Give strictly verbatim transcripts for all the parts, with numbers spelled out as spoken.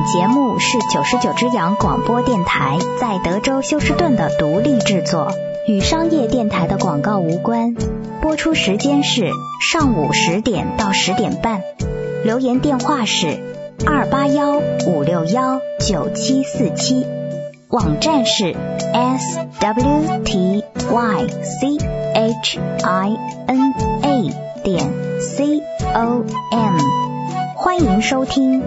节目是九十九只羊广播电台在德州休斯顿的独立制作，与商业电台的广告无关。播出时间是上午十点到十点半。留言电话是二八幺五六幺九七四七，网站是 s w t y c h i n a 点 c o m， 欢迎收听。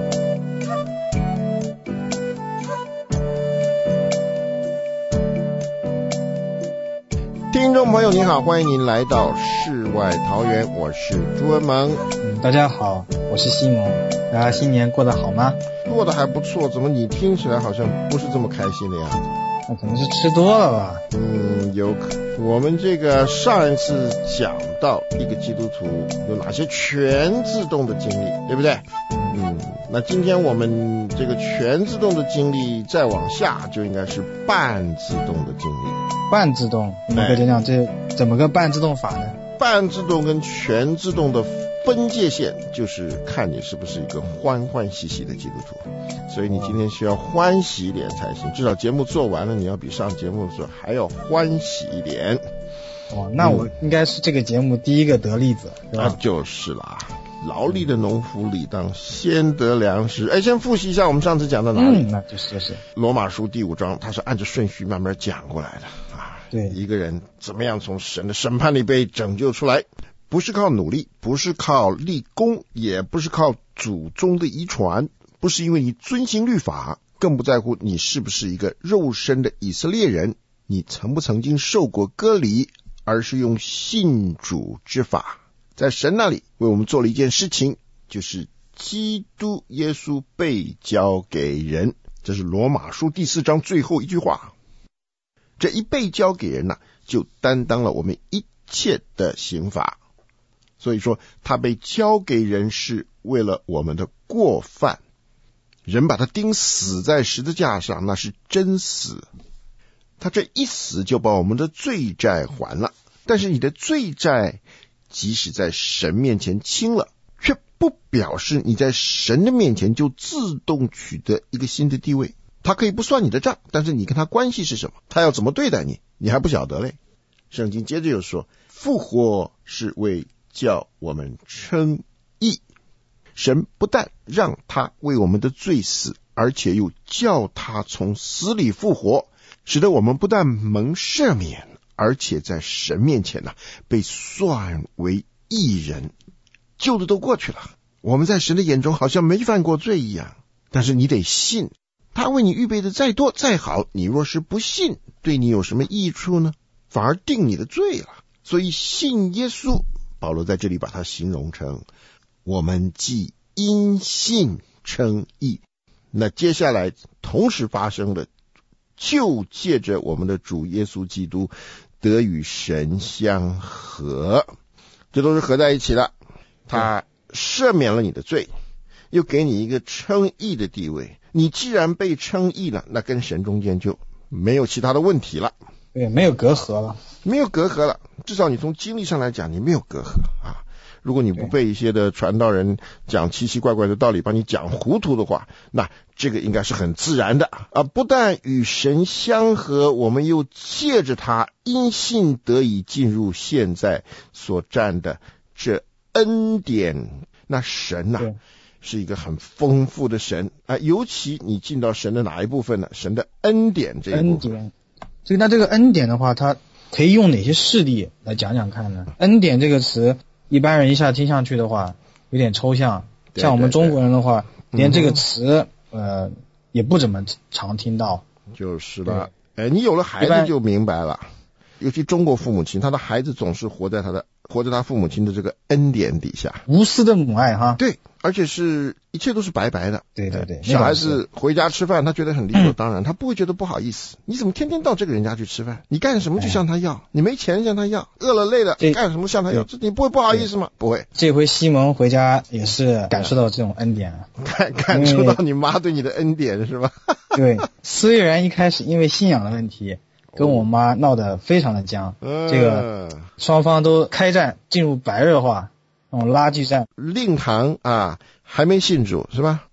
听众朋友您好，欢迎您来到世外桃源，我是朱文萌。 嗯，大家好，我是西蒙。大家新年过得好吗？ 过得还不错，怎么你听起来好像不是这么开心的样子？ 那可能是吃多了吧。 嗯，有可。我们这个上一次讲到一个基督徒有哪些全自动的经历，对不对？嗯，那今天我们这个全自动的经历再往下就应该是半自动的经历。 半自动，你们可以讲讲这怎么个半自动法呢？ 半自动跟全自动的分界线就是看你是不是一个欢欢喜喜的基督徒，所以你今天需要欢喜一点才行，至少节目做完了你要比上节目的时候还要欢喜一点。 哦，那我应该是这个节目第一个得利者，对吧？ 那就是啦，劳力的农夫理当先得粮食。哎，先复习一下我们上次讲到哪里？ 嗯，那就是是罗马书第五章，它是按着顺序慢慢讲过来的啊。 对， 一个人怎么样从神的审判里被拯救出来，不是靠努力，不是靠立功，也不是靠祖宗的遗传，不是因为你遵行律法，更不在乎你是不是一个肉身的以色列人，你曾不曾经受过割礼，而是用信主之法，在神那里为我们做了一件事情，就是基督耶稣被交给人。这是罗马书第四章最后一句话。这一被交给人呢、啊，就担当了我们一切的刑罚。所以说他被交给人是为了我们的过犯，人把他钉死在十字架上，那是真死。他这一死就把我们的罪债还了，但是你的罪债即使在神面前清了，却不表示你在神的面前就自动取得一个新的地位。他可以不算你的账，但是你跟他关系是什么，他要怎么对待你，你还不晓得嘞。圣经接着又说，复活是为叫我们称义。神不但让他为我们的罪死，而且又叫他从死里复活，使得我们不但蒙赦免，而且在神面前呢、啊、被算为义人。旧的都过去了，我们在神的眼中好像没犯过罪一样，但是你得信，他为你预备的再多再好，你若是不信，对你有什么益处呢？反而定你的罪了。所以信耶稣，保罗在这里把它形容成我们既因信称义。那接下来同时发生的，就借着我们的主耶稣基督得与神相合，这都是合在一起的。他赦免了你的罪，又给你一个称义的地位。你既然被称义了，那跟神中间就没有其他的问题了， 对，没有隔阂了， 没有隔阂了。至少你从经历上来讲，你没有隔阂啊。如果你不被一些的传道人讲奇奇怪怪的道理，把你讲糊涂的话，那这个应该是很自然的啊。不但与神相合，我们又借着他因信得以进入现在所占的这恩典。那神呐、啊，是一个很丰富的神啊，尤其你进到神的哪一部分呢？神的恩典这一部分。恩典， 这个那这个恩典的话，它可以用哪些事例来讲讲看呢？恩典这个词，一般人一下听上去的话，有点抽象。像我们中国人的话，对对对，连这个词、嗯、呃也不怎么常听到。 就是了，哎，你有了孩子就明白了。尤其中国父母亲，他的孩子总是活在他的活在他父母亲的这个恩典底下， 无私的母爱哈。 对，而且是一切都是白白的。 对对对， 小孩子回家吃饭，他觉得很理所当然，嗯、他不会觉得不好意思。你怎么天天到这个人家去吃饭？你干什么就向他要？哎、你没钱向他要，饿了累了干什么向他要？这你不会不好意思吗？不会。 这回西蒙回家也是感受到这种恩典， 感感受到你妈对你的恩典是吧？ 对，虽然一开始因为信仰的问题。跟我妈闹得非常的僵，嗯、这个双方都开战，进入白热化，那种拉锯战。 令堂啊，还没信主是吧？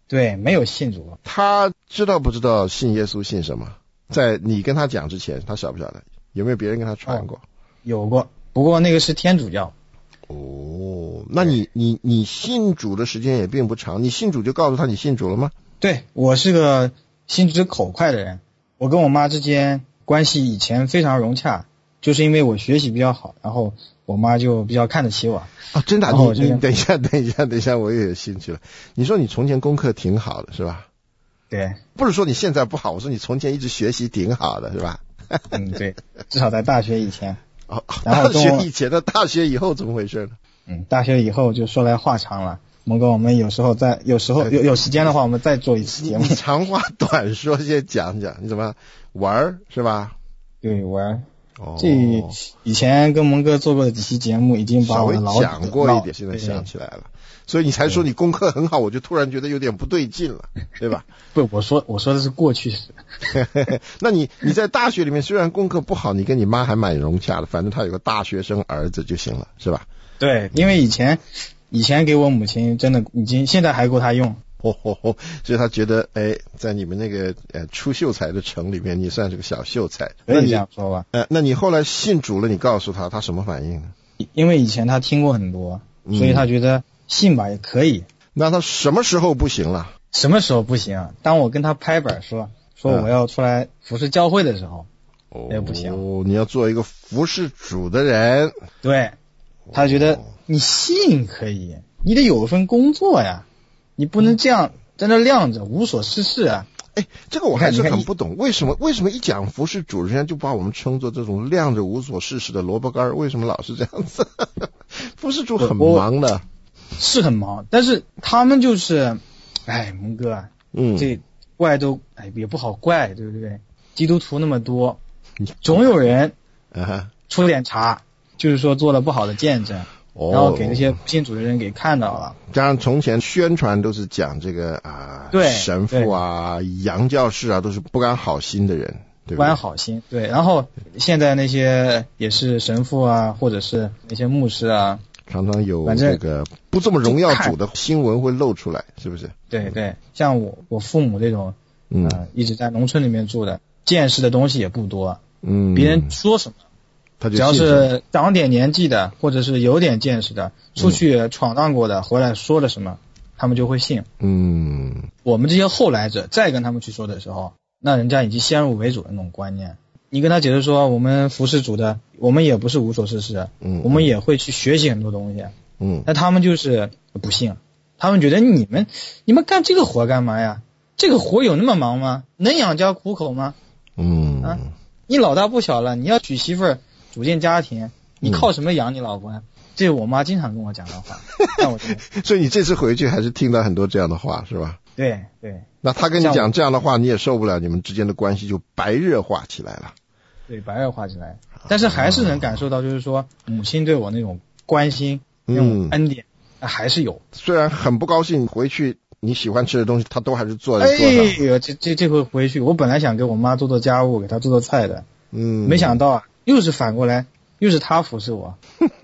对，没有信主。 他知道不知道信耶稣信什么？在你跟他讲之前，他晓不晓得？有没有别人跟他传过？ 哦、有过，不过那个是天主教。 哦，那你你你信主的时间也并不长，你信主就告诉他你信主了吗？ 对，我是个心直口快的人，我跟我妈之间关系以前非常融洽，就是因为我学习比较好，然后我妈就比较看得起我。 啊，真的、啊？你你等一下，等一下，等一下，我也有兴趣了。你说你从前功课挺好的，是吧？ 对， 不是说你现在不好，我说你从前一直学习挺好的，是吧？ 嗯，对，至少在大学以前。 哦， 然后大学以前的大学以后怎么回事呢？ 嗯，大学以后就说来话长了。蒙哥，我们有时候在，有时候有有时间的话，我们再做一次节目。 你长话短说，先讲讲你怎么玩是吧？ 对，玩。 哦， 这以前跟蒙哥做过的几期节目，已经把我的老讲过一点，现在想起来了，所以你才说你功课很好，我就突然觉得有点不对劲了，对吧？ 不，我说我说的是过去式。 那你你在大学里面虽然功课不好，你跟你妈还蛮融洽的，反正她有个大学生儿子就行了，是吧？ 对，因为以前以前给我母亲真的已经现在还够她用。 哦哦哦，所以他觉得，哎，在你们那个呃出秀才的城里面，你算是个小秀才。 可以这样说吧。 呃，那你后来信主了，你告诉他，他什么反应呢？ 因为以前他听过很多，所以他觉得信吧也可以。 嗯、那他什么时候不行了？ 什么时候不行？当我跟他拍板说说我要出来服侍教会的时候， 哦、 也不行。 哦，你要做一个服侍主的人。 对，他觉得你信可以，你得有份工作呀。你不能这样在那晾着无所事事啊！ 哎，这个我还是很不懂，为什么为什么一讲服侍主，人家就把我们称作这种晾着无所事事的萝卜干？为什么老是这样子？服侍主很忙的， 是很忙，但是他们就是，哎，蒙哥啊， 嗯， 这怪都哎也不好怪，对不对？基督徒那么多，总有人啊出点岔，就是说做了不好的见证。 哦、 然后给那些信主的人给看到了。 加上从前宣传都是讲这个啊，对神父啊、杨教士啊，都是不安好心的人，对不对？ 不安好心，对。然后现在那些也是神父啊，或者是那些牧师啊， 常常有这个不这么荣耀主的新闻会露出来，是不是？ 对对，像我我父母这种，嗯、呃，一直在农村里面住的，见识的东西也不多，嗯，别人说什么。 他就只要是长点年纪的，或者是有点见识的，出去闯荡过的，嗯、回来说了什么，他们就会信。 嗯， 我们这些后来者再跟他们去说的时候，那人家已经先入为主的那种观念。你跟他解释说，我们服侍主的，我们也不是无所事事，嗯，我们也会去学习很多东西，嗯，那他们就是不信，他们觉得你们你们干这个活干嘛呀？这个活有那么忙吗？能养家糊口吗？ 嗯， 啊，你老大不小了，你要娶媳妇儿。组建家庭，你靠什么养你老公啊？嗯、这是我妈经常跟我讲的话。但我所以你这次回去还是听到很多这样的话，是吧？ 对对。 那他跟你讲这样的话，你也受不了，你们之间的关系就白热化起来了。 对，白热化起来。但是还是能感受到，就是说母亲对我那种关心、那种恩典，嗯、还是有。 虽然很不高兴，回去你喜欢吃的东西，他都还是做的。 哎呦，这这这回回去，我本来想给我妈做做家务，给她做做菜的，嗯，没想到啊。又是反过来，又是他服侍我，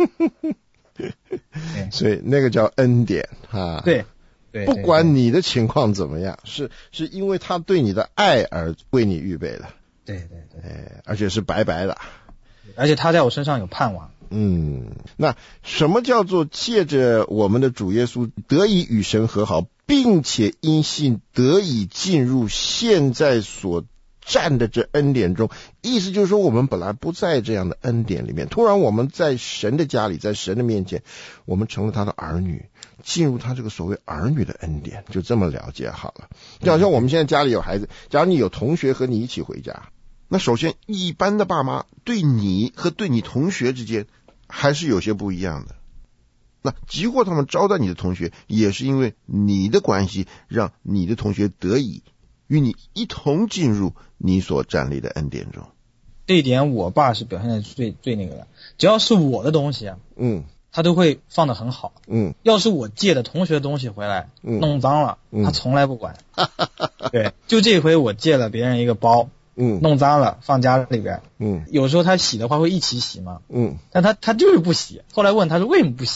所以那个叫恩典啊。 对，对， 不管你的情况怎么样，是是因为他对你的爱而为你预备的。 对对对， 哎，而且是白白的， 而且他在我身上有盼望。 嗯，那什么叫做借着我们的主耶稣得以与神和好，并且因信得以进入现在所站的这恩典中，意思就是说我们本来不在这样的恩典里面，突然我们在神的家里，在神的面前，我们成了他的儿女，进入他这个所谓儿女的恩典，就这么了解好了。就好像我们现在家里有孩子，假如你有同学和你一起回家，那首先一般的爸妈对你和对你同学之间还是有些不一样的。那即或他们招待你的同学，也是因为你的关系让你的同学得以与你一同进入你所站立的恩典中。 这一点我爸是表现的最最那个的，只要是我的东西啊，嗯，他都会放得很好，嗯，要是我借的同学的东西回来，嗯，弄脏了，嗯，他从来不管，对，就这回我借了别人一个包，嗯，弄脏了放家里边，嗯，有时候他洗的话会一起洗嘛，嗯，但他他就是不洗，后来问他说为什么不洗啊？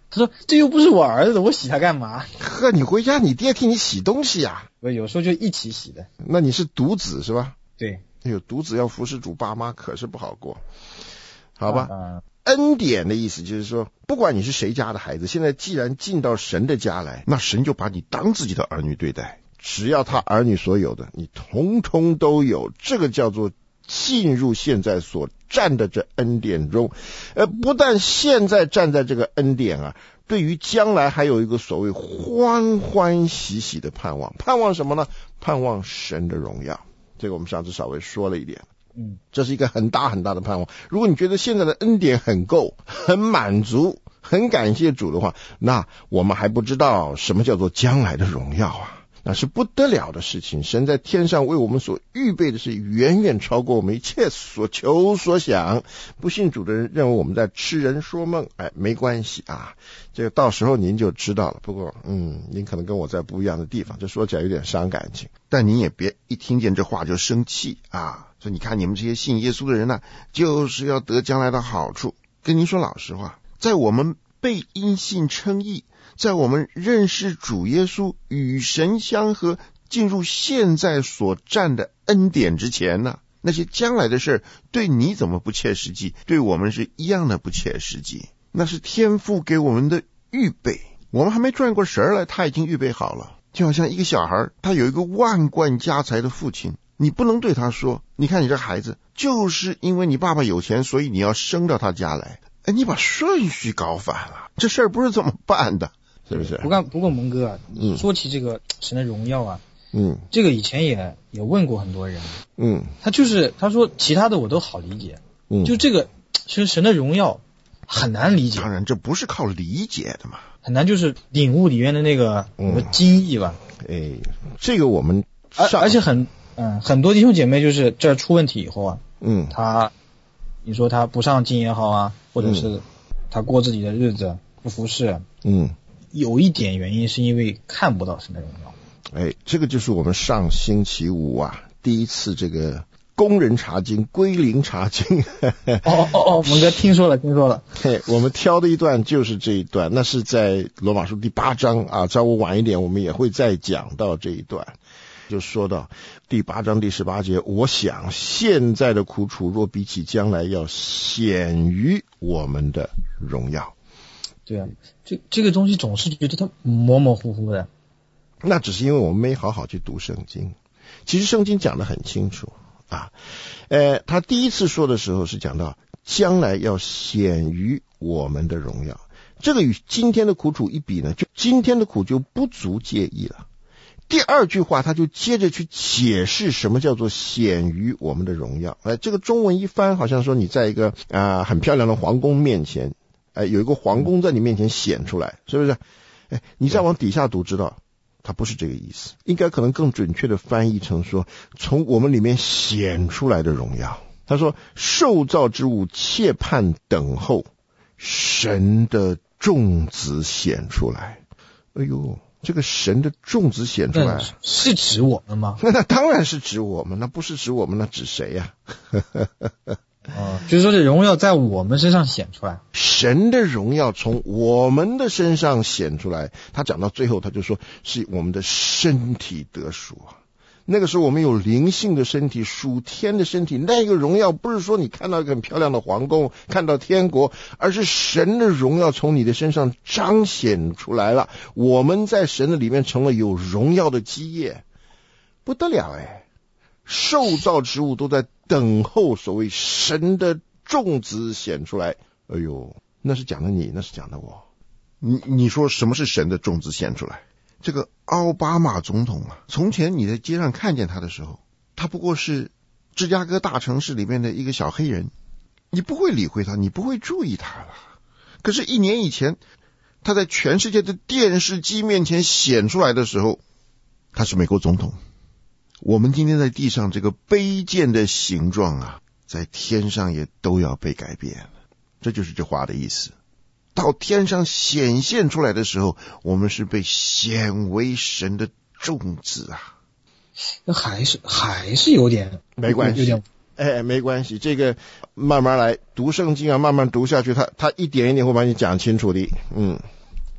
他说这又不是我儿子，我洗他干嘛？ 呵，你回家你爹替你洗东西呀、啊？ 我有时候就一起洗的。 那你是独子是吧？ 对。 哎呦，独子要服侍主爸妈可是不好过。好吧。 啊恩典的意思就是说，不管你是谁家的孩子，现在既然进到神的家来，那神就把你当自己的儿女对待，只要他儿女所有的，你统统都有，这个叫做进入现在所站的这恩典中。呃，不但现在站在这个恩典啊，对于将来还有一个所谓欢欢喜喜的盼望。盼望什么呢？盼望神的荣耀。这个我们上次稍微说了一点。 嗯， 这是一个很大很大的盼望。如果你觉得现在的恩典很够，很满足，很感谢主的话，那我们还不知道什么叫做将来的荣耀啊，那是不得了的事情。神在天上为我们所预备的是远远超过我们一切所求所想。不信主的人认为我们在痴人说梦，哎，没关系啊，这个到时候您就知道了。不过嗯，您可能跟我在不一样的地方，这说起来有点伤感情，但您也别一听见这话就生气啊，说你看你们这些信耶稣的人呢、啊，就是要得将来的好处。跟您说老实话，在我们被因信称义，在我们认识主耶稣与神相合，进入现在所占的恩典之前呢，那些将来的事对你怎么不切实际？对我们是一样的不切实际。那是天父给我们的预备，我们还没转过神来，他已经预备好了。就好像一个小孩，他有一个万贯家财的父亲，你不能对他说，你看你这孩子就是因为你爸爸有钱，所以你要升到他家来。哎，你把顺序搞反了，这事儿不是这么办的，是不是？ 不过不过蒙哥啊，嗯，说起这个神的荣耀啊， 嗯， 这个以前也也问过很多人， 嗯， 他就是他说其他的我都好理解，嗯，就这个其实神的荣耀很难理解。 当然这不是靠理解的嘛， 很难就是领悟里面的那个什么精义吧。 哎，这个我们而而且很嗯很多弟兄姐妹就是这出问题以后啊，嗯，他你说他不上进也好啊，或者是他过自己的日子不服侍，嗯，有一点原因是因为看不到神的荣耀。 哎，这个就是我们上星期五啊第一次这个工人查经归零查经。 哦哦哦，蒙哥听说了听说了。 嘿，我们挑的一段就是这一段，那是在罗马书第八章啊，稍微晚一点我们也会再讲到这一段。就说到第八章第十八节，我想现在的苦楚若比起将来要显于我们的荣耀。 对啊，这这个东西总是觉得它模模糊糊的。 那只是因为我们没好好去读圣经。其实圣经讲得很清楚啊，呃，他第一次说的时候是讲到将来要显于我们的荣耀，这个与今天的苦楚一比呢，就今天的苦就不足介意了。第二句话他就接着去解释什么叫做显于我们的荣耀。哎，这个中文一翻好像说你在一个啊、呃、很漂亮的皇宫面前，哎，有一个皇宫在你面前显出来，是不是？哎，你再往底下读知道它不是这个意思，应该可能更准确的翻译成说从我们里面显出来的荣耀。他说受造之物切盼等候神的众子显出来。哎呦，这个神的众子显出来是指我们吗？ 那当然是指我们，那不是指我们，那指谁呀、啊？ 哦，就是说这荣耀在我们身上显出来， 神的荣耀从我们的身上显出来。他讲到最后他就说是我们的身体得赎啊。那个时候我们有灵性的身体，属天的身体，那个荣耀不是说你看到一个很漂亮的皇宫，看到天国，而是神的荣耀从你的身上彰显出来了。我们在神的里面成了有荣耀的基业，不得了哎！受造之物都在等候所谓神的众子显出来。哎呦，那是讲的你，那是讲的我。你你说什么是神的众子显出来？这个奥巴马总统啊，从前你在街上看见他的时候，他不过是芝加哥大城市里面的一个小黑人，你不会理会他，你不会注意他了。可是一年以前，他在全世界的电视机面前显出来的时候，他是美国总统。我们今天在地上这个卑贱的形状啊，在天上也都要被改变了。这就是这话的意思。到天上显现出来的时候，我们是被显为神的众子啊。 那还是还是有点没关系， 有点哎，没关系，这个慢慢来读圣经啊，慢慢读下去，他他一点一点会把你讲清楚的。嗯，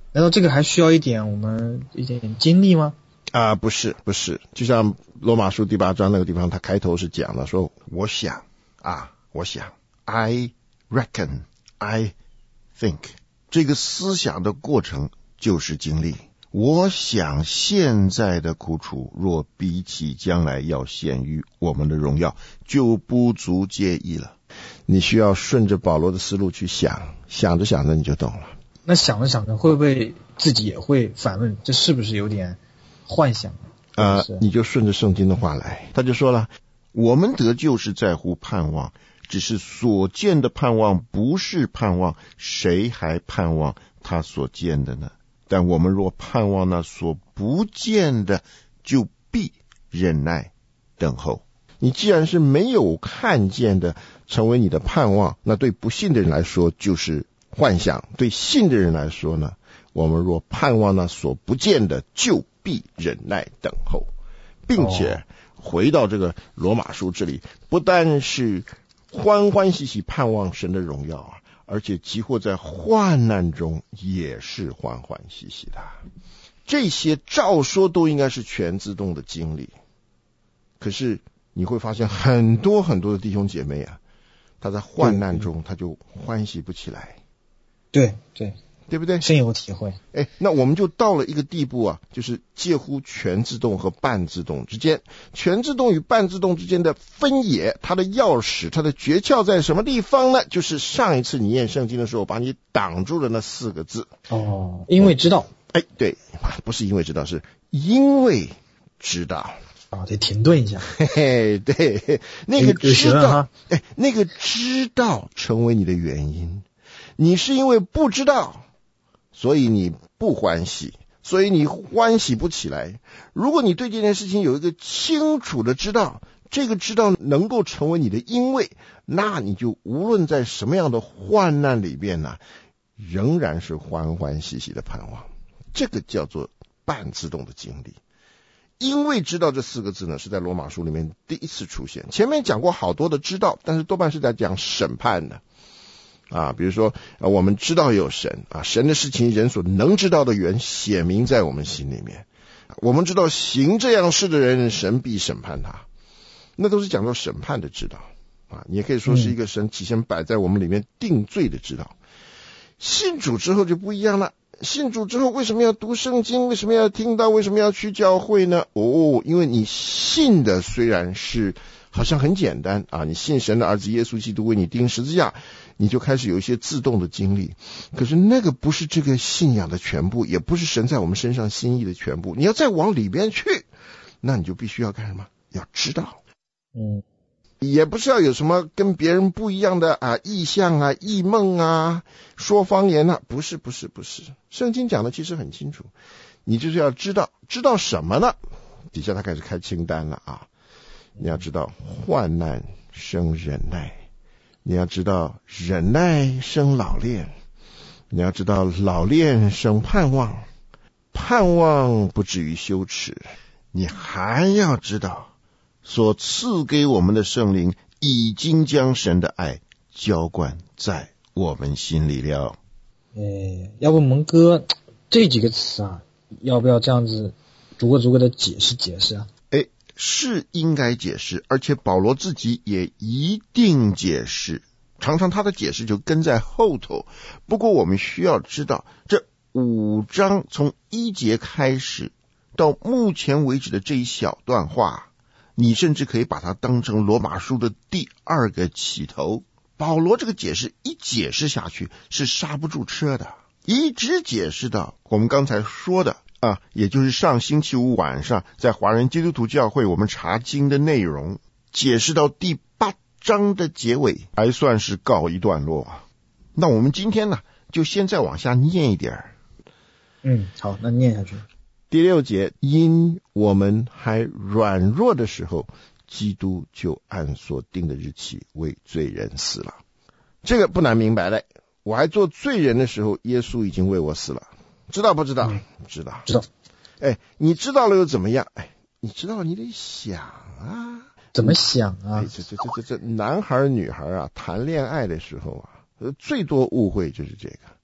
难道这个还需要一点我们一点经历吗？ 啊、呃，不是不是，就像罗马书第八章那个地方，他开头是讲的说，我想啊，我想 ，I reckon, I think， 这个思想的过程就是经历。我想现在的苦楚，若比起将来要显于我们的荣耀，就不足介意了。你需要顺着保罗的思路去想，想着想着你就懂了。 那想着想着，会不会自己也会反问，这是不是有点幻想？ 呃，你就顺着圣经的话来，他就说了，我们得救是在乎盼望，只是所见的盼望不是盼望，谁还盼望他所见的呢？但我们若盼望那所不见的，就必忍耐等候。你既然是没有看见的成为你的盼望，那对不信的人来说就是幻想，对信的人来说呢，我们若盼望那所不见的，就必忍耐等候。并且回到这个罗马书这里，不但是欢欢喜喜盼望神的荣耀啊，而且即或在患难中也是欢欢喜喜的。这些照说都应该是全自动的经历，可是你会发现很多很多的弟兄姐妹啊，他在患难中他就欢喜不起来。 对对对不对？ 深有体会。 哎，那我们就到了一个地步啊，就是介乎全自动和半自动之间。全自动与半自动之间的分野，它的钥匙，它的诀窍在什么地方呢？就是上一次你念圣经的时候把你挡住了那四个字。 哦，因为知道。 哎，对，不是因为知道，是因为知道。 啊，得停顿一下。 嘿嘿，对，那个知道，哎，那个知道成为你的原因。你是因为不知道，所以你不欢喜，所以你欢喜不起来。如果你对这件事情有一个清楚的知道，这个知道能够成为你的因为，那你就无论在什么样的患难里边呢，仍然是欢欢喜喜的盼望。这个叫做半自动的经历。因为知道这四个字呢，是在罗马书里面第一次出现。前面讲过好多的知道，但是多半是在讲审判的。啊，比如说、啊、我们知道有神啊，神的事情人所能知道的原显明在我们心里面。我们知道行这样事的人，神必审判他，那都是讲到审判的知道啊。你也可以说是一个神起先摆在我们里面定罪的知道。信主之后就不一样了，信主之后为什么要读圣经？为什么要听到？为什么要去教会呢？哦，因为你信的虽然是好像很简单啊，你信神的儿子耶稣基督为你钉十字架，你就开始有一些自动的经历。可是那个不是这个信仰的全部，也不是神在我们身上心意的全部。你要再往里边去，那你就必须要干什么？要知道。 嗯， 也不是要有什么跟别人不一样的啊异象啊、异梦啊、说方言啊，不是不是不是。圣经讲的其实很清楚，你就是要知道，知道什么呢？底下他开始开清单了啊。你要知道患难生忍耐，你要知道忍耐生老练，你要知道老练生盼望，盼望不至于羞耻，你还要知道所赐给我们的圣灵已经将神的爱浇灌在我们心里了。 哎，要不蒙哥这几个词啊，要不要这样子逐个逐个的解释解释啊？ 哎，是应该解释，而且保罗自己也一定解释，常常他的解释就跟在后头。不过我们需要知道，这五章从一节开始到目前为止的这一小段话，你甚至可以把它当成罗马书的第二个起头。保罗这个解释一解释下去是刹不住车的，一直解释到我们刚才说的啊，也就是上星期五晚上在华人基督徒教会我们查经的内容，解释到第八章的结尾，还算是告一段落啊。那我们今天呢，就先再往下念一点。 嗯，好，那念下去。 第六节，因我们还软弱的时候，基督就按所定的日期为罪人死了。这个不难明白的，我还做罪人的时候，耶稣已经为我死了。知道不知道？嗯、知道， 知道。 哎，你知道了又怎么样？哎，你知道了你得想啊， 怎么想啊？ 哎、这这这这这男孩女孩啊，谈恋爱的时候啊，最多误会就是这个。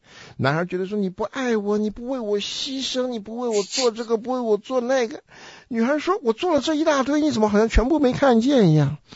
男孩觉得说你不爱我，你不为我牺牲，你不为我做这个，不为我做那个。女孩说我做了这一大堆，你怎么好像全部没看见一样？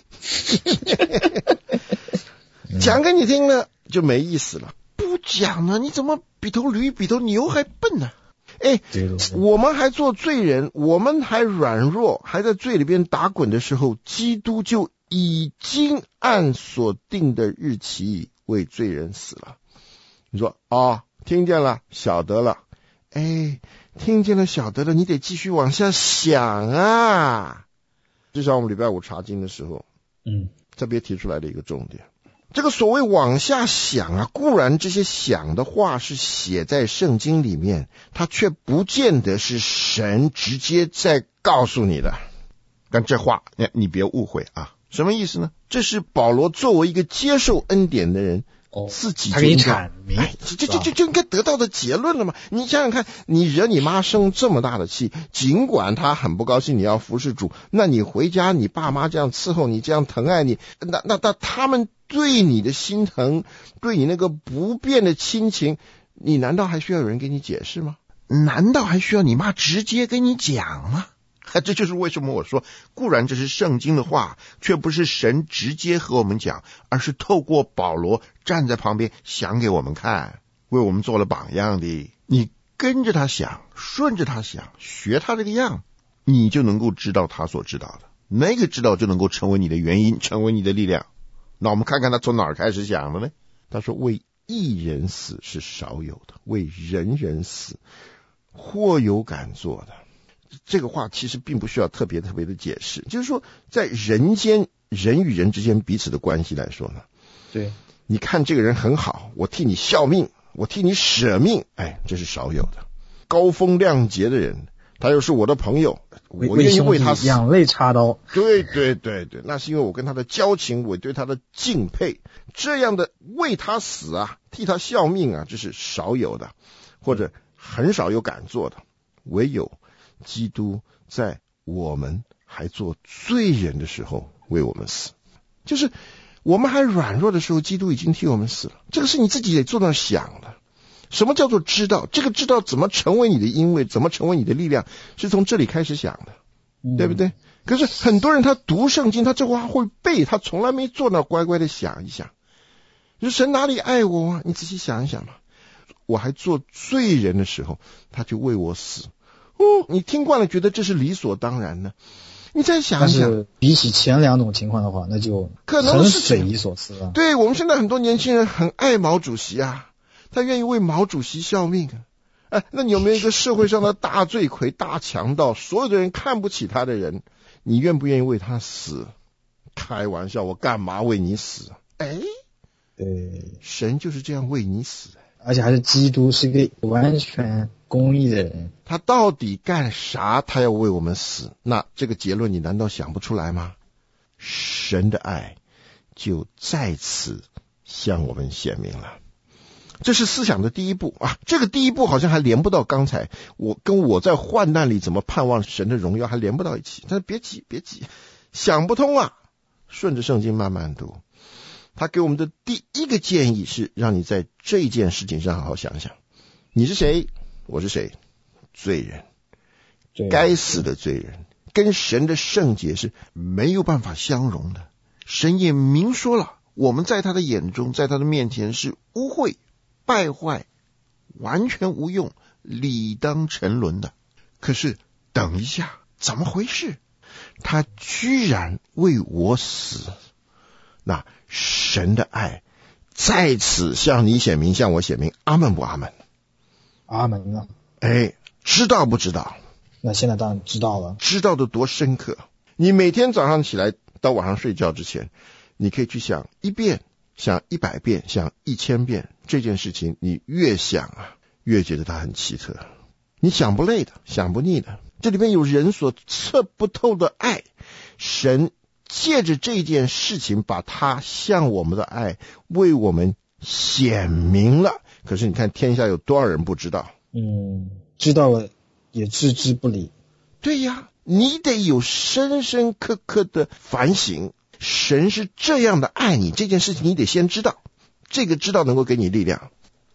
讲给你听了就没意思了，不讲呢，你怎么比头驴比头牛还笨呢？哎，我们还做罪人，我们还软弱，还在罪里边打滚的时候，基督就已经按所定的日期为罪人死了。你说哦，听见了，晓得了。哎，听见了，晓得了，你得继续往下想啊。就像我们礼拜五查经的时候， 嗯， 特别提出来的一个重点。这个所谓往下想啊，固然这些想的话是写在圣经里面，它却不见得是神直接在告诉你的。但这话你别误会啊，什么意思呢？这是保罗作为一个接受恩典的人，哦，自己他给你阐明， 哎，这这这就应该得到的结论了嘛。你想想看，你惹你妈生这么大的气，尽管她很不高兴你要服侍主，那你回家你爸妈这样伺候你，这样疼爱你，那那那他们对你的心疼，对你那个不变的亲情，你难道还需要有人给你解释吗？难道还需要你妈直接跟你讲吗？这就是为什么我说，固然这是圣经的话，却不是神直接和我们讲，而是透过保罗站在旁边想给我们看，为我们做了榜样的。你跟着他想，顺着他想，学他这个样，你就能够知道他所知道的，那个知道就能够成为你的原因，成为你的力量。那我们看看他从哪儿开始想的呢？他说为一人死是少有的，为人人死或有敢做的。这个话其实并不需要特别特别的解释，就是说在人间人与人之间彼此的关系来说呢， 对， 你看这个人很好，我替你效命，我替你舍命，哎，这是少有的。高风亮节的人，他又是我的朋友，我愿意为他死， 两肋插刀。 对对对对，那是因为我跟他的交情，我对他的敬佩，这样的为他死啊，替他效命啊，这是少有的，或者很少有敢做的。唯有基督在我们还做罪人的时候为我们死，就是我们还软弱的时候，基督已经替我们死了。这个是你自己得坐那想的。什么叫做知道？这个知道怎么成为你的因为，怎么成为你的力量，是从这里开始想的，嗯、对不对？可是很多人他读圣经，他这话会背，他从来没坐那乖乖的想一想。你说神哪里爱我啊？你仔细想一想吧。我还做罪人的时候，他就为我死。哦，你听惯了，觉得这是理所当然的。你再想一想， 但是比起前两种情况的话，那就很匪夷所思了。 对，我们现在很多年轻人很爱毛主席啊，他愿意为毛主席效命啊。哎，那你有没有一个社会上的大罪魁、大强盗，所有的人看不起他的人，你愿不愿意为他死？开玩笑，我干嘛为你死？哎， 对， 神就是这样为你死， 而且还是基督，是一个完全公义的人。 他到底干啥？他要为我们死？那这个结论你难道想不出来吗？神的爱就在此向我们显明了。这是思想的第一步啊！这个第一步好像还连不到刚才我跟我在患难里怎么盼望神的荣耀还连不到一起。但是别急，别急，想不通啊！顺着圣经慢慢读。他给我们的第一个建议是让你在这件事情上好好想想，你是谁？我是谁？罪人，该死的罪人，跟神的圣洁是没有办法相容的。神也明说了，我们在他的眼中，在他的面前是污秽、败坏、完全无用、理当沉沦的。可是等一下，怎么回事？他居然为我死。那神的爱在此向你显明，向我显明。阿们不阿们？ 阿门啊！ 哎，知道不知道？ 那现在当然知道了。 知道的多深刻！你每天早上起来到晚上睡觉之前，你可以去想一遍，想一百遍，想一千遍这件事情。你越想啊，越觉得它很奇特。你想不累的，想不腻的。这里面有人所测不透的爱，神借着这件事情把他向我们的爱为我们显明了。可是你看天下有多少人不知道？ 嗯，知道了也置之不理。 对呀，你得有深深刻刻的反省。神是这样的爱你，这件事情你得先知道，这个知道能够给你力量。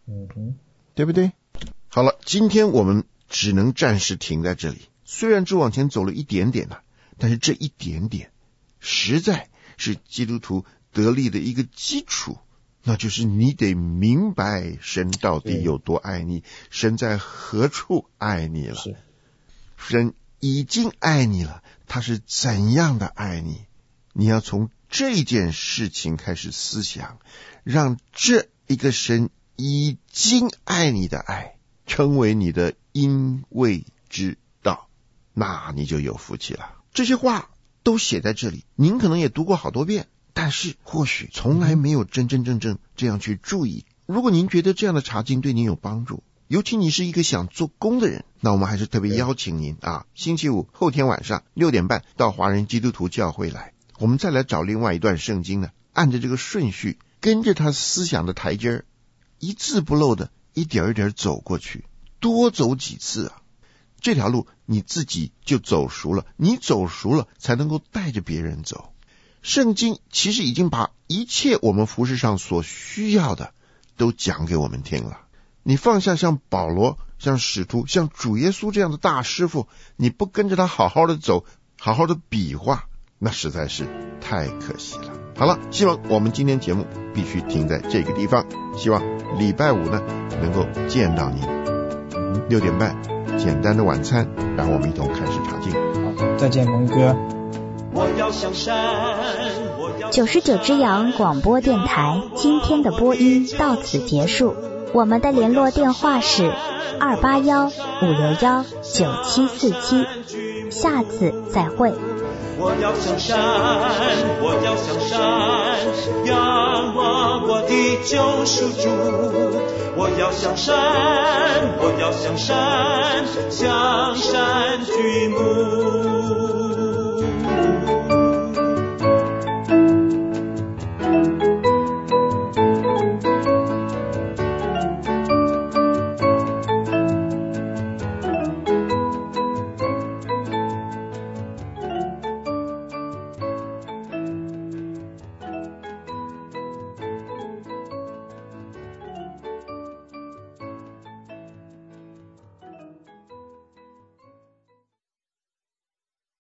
嗯哼， 对不对？好了，今天我们只能暂时停在这里，虽然只往前走了一点点了，但是这一点点实在是基督徒得力的一个基础，那就是你得明白神到底有多爱你，神在何处爱你了， 是神已经爱你了，他是怎样的爱你，你要从这件事情开始思想，让这一个神已经爱你的爱成为你的因为之道，那你就有福气了。这些话都写在这里，您可能也读过好多遍，但是或许从来没有真真正正这样去注意。如果您觉得这样的查经对您有帮助，尤其你是一个想做工的人，那我们还是特别邀请您啊，星期五后天晚上六点半到华人基督徒教会来，我们再来找另外一段圣经呢，按着这个顺序，跟着他思想的台阶儿，一字不漏的一点一点走过去，多走几次啊，这条路你自己就走熟了，你走熟了才能够带着别人走。圣经其实已经把一切我们服事上所需要的都讲给我们听了。你放下像保罗、像使徒、像主耶稣这样的大师傅，你不跟着他好好的走，好好的比划，那实在是太可惜了。好了，希望我们今天节目必须停在这个地方，希望礼拜五呢能够见到您。六点半简单的晚餐，让我们一同开始查经。 好，再见蒙哥。 我要向山，我要九十九只羊广播电台今天的播音到此结束，我们的联络电话是二八幺五六幺九七四七，下次再会。 我要向山，我要向山，仰望我的救赎主。我要向山，我要向山，向山举目。